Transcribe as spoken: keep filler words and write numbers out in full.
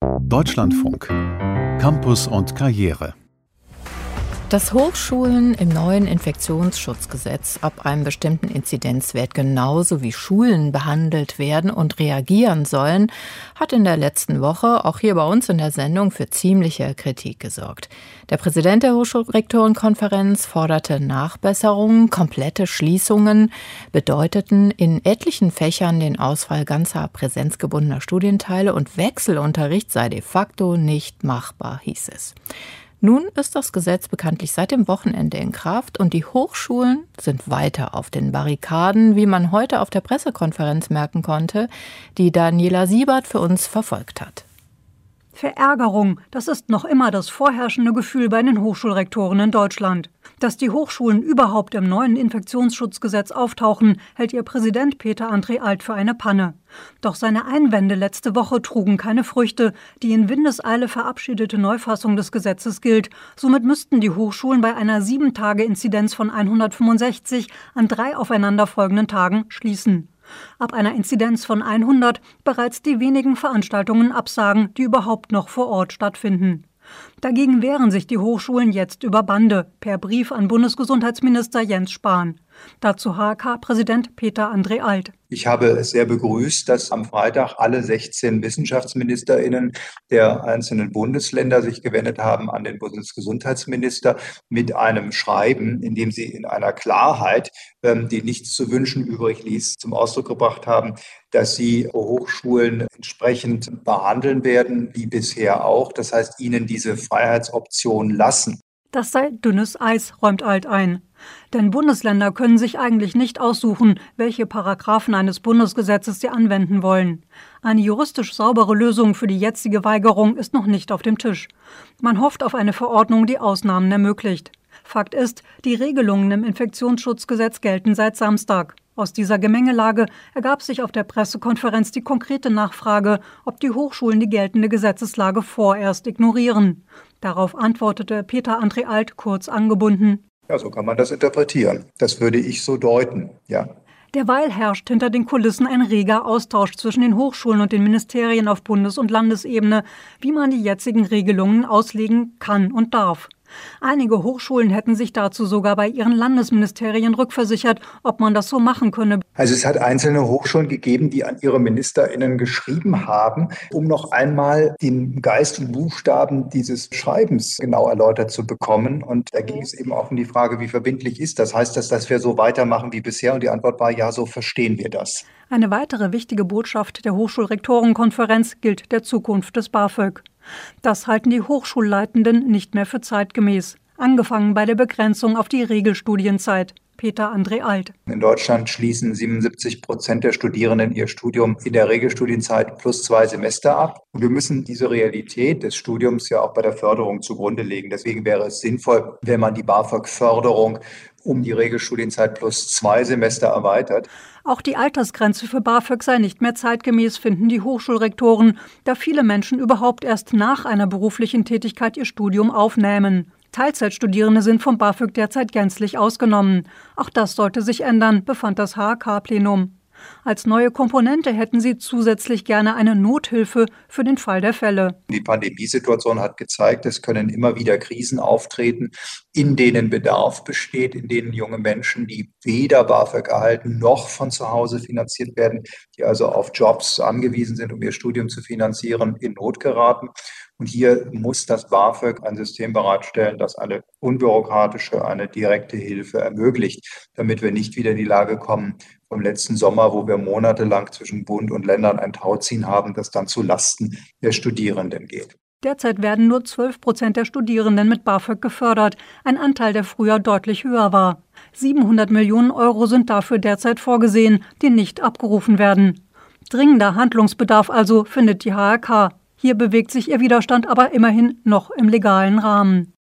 Deutschlandfunk. Campus und Karriere. Dass Hochschulen im neuen Infektionsschutzgesetz ab einem bestimmten Inzidenzwert genauso wie Schulen behandelt werden und reagieren sollen, hat in der letzten Woche auch hier bei uns in der Sendung für ziemliche Kritik gesorgt. Der Präsident der Hochschulrektorenkonferenz forderte Nachbesserungen. Komplette Schließungen bedeuteten in etlichen Fächern den Ausfall ganzer präsenzgebundener Studienteile und Wechselunterricht sei de facto nicht machbar, hieß es. Nun ist das Gesetz bekanntlich seit dem Wochenende in Kraft und die Hochschulen sind weiter auf den Barrikaden, wie man heute auf der Pressekonferenz merken konnte, die Daniela Siebert für uns verfolgt hat. Verärgerung, das ist noch immer das vorherrschende Gefühl bei den Hochschulrektoren in Deutschland. Dass die Hochschulen überhaupt im neuen Infektionsschutzgesetz auftauchen, hält ihr Präsident Peter André Alt für eine Panne. Doch seine Einwände letzte Woche trugen keine Früchte. Die in Windeseile verabschiedete Neufassung des Gesetzes gilt. Somit müssten die Hochschulen bei einer sieben Tage Inzidenz von hundertfünfundsechzig an drei aufeinanderfolgenden Tagen schließen. Ab einer Inzidenz von hundert bereits die wenigen Veranstaltungen absagen, die überhaupt noch vor Ort stattfinden. Dagegen wehren sich die Hochschulen jetzt über Bande, per Brief an Bundesgesundheitsminister Jens Spahn. Dazu H R K-Präsident Peter André Alt. Ich habe es sehr begrüßt, dass am Freitag alle sechzehn WissenschaftsministerInnen der einzelnen Bundesländer sich gewendet haben an den Bundesgesundheitsminister mit einem Schreiben, in dem sie in einer Klarheit, die nichts zu wünschen übrig ließ, zum Ausdruck gebracht haben, dass sie Hochschulen entsprechend behandeln werden, wie bisher auch. Das heißt, ihnen diese Freiheitsoption lassen. Das sei dünnes Eis, räumt Alt ein. Denn Bundesländer können sich eigentlich nicht aussuchen, welche Paragraphen eines Bundesgesetzes sie anwenden wollen. Eine juristisch saubere Lösung für die jetzige Weigerung ist noch nicht auf dem Tisch. Man hofft auf eine Verordnung, die Ausnahmen ermöglicht. Fakt ist, die Regelungen im Infektionsschutzgesetz gelten seit Samstag. Aus dieser Gemengelage ergab sich auf der Pressekonferenz die konkrete Nachfrage, ob die Hochschulen die geltende Gesetzeslage vorerst ignorieren. Darauf antwortete Peter André Alt kurz angebunden. Ja, so kann man das interpretieren. Das würde ich so deuten, ja. Derweil herrscht hinter den Kulissen ein reger Austausch zwischen den Hochschulen und den Ministerien auf Bundes- und Landesebene, wie man die jetzigen Regelungen auslegen kann und darf. Einige Hochschulen hätten sich dazu sogar bei ihren Landesministerien rückversichert, ob man das so machen könne. Also es hat einzelne Hochschulen gegeben, die an ihre MinisterInnen geschrieben haben, um noch einmal den Geist und Buchstaben dieses Schreibens genau erläutert zu bekommen. Und da ging es eben auch um die Frage, wie verbindlich ist das? Heißt das, dass wir so weitermachen wie bisher? Und die Antwort war, ja, so verstehen wir das. Eine weitere wichtige Botschaft der Hochschulrektorenkonferenz gilt der Zukunft des BAföG. Das halten die Hochschulleitenden nicht mehr für zeitgemäß. Angefangen bei der Begrenzung auf die Regelstudienzeit. Peter André Alt. In Deutschland schließen siebenundsiebzig Prozent der Studierenden ihr Studium in der Regelstudienzeit plus zwei Semester ab. Und wir müssen diese Realität des Studiums ja auch bei der Förderung zugrunde legen. Deswegen wäre es sinnvoll, wenn man die BAföG-Förderung um die Regelstudienzeit plus zwei Semester erweitert. Auch die Altersgrenze für BAföG sei nicht mehr zeitgemäß, finden die Hochschulrektoren, da viele Menschen überhaupt erst nach einer beruflichen Tätigkeit ihr Studium aufnehmen. Teilzeitstudierende sind vom BAföG derzeit gänzlich ausgenommen. Auch das sollte sich ändern, befand das H R K-Plenum. Als neue Komponente hätten sie zusätzlich gerne eine Nothilfe für den Fall der Fälle. Die Pandemiesituation hat gezeigt, es können immer wieder Krisen auftreten, in denen Bedarf besteht, in denen junge Menschen, die weder BAföG erhalten noch von zu Hause finanziert werden, die also auf Jobs angewiesen sind, um ihr Studium zu finanzieren, in Not geraten. Und hier muss das BAföG ein System bereitstellen, das eine unbürokratische, eine direkte Hilfe ermöglicht, damit wir nicht wieder in die Lage kommen vom letzten Sommer, wo wir monatelang zwischen Bund und Ländern ein Tauziehen haben, das dann zu Lasten der Studierenden geht. Derzeit werden nur zwölf Prozent der Studierenden mit BAföG gefördert, ein Anteil, der früher deutlich höher war. siebenhundert Millionen Euro sind dafür derzeit vorgesehen, die nicht abgerufen werden. Dringender Handlungsbedarf also, findet die H R K. Hier bewegt sich ihr Widerstand aber immerhin noch im legalen Rahmen.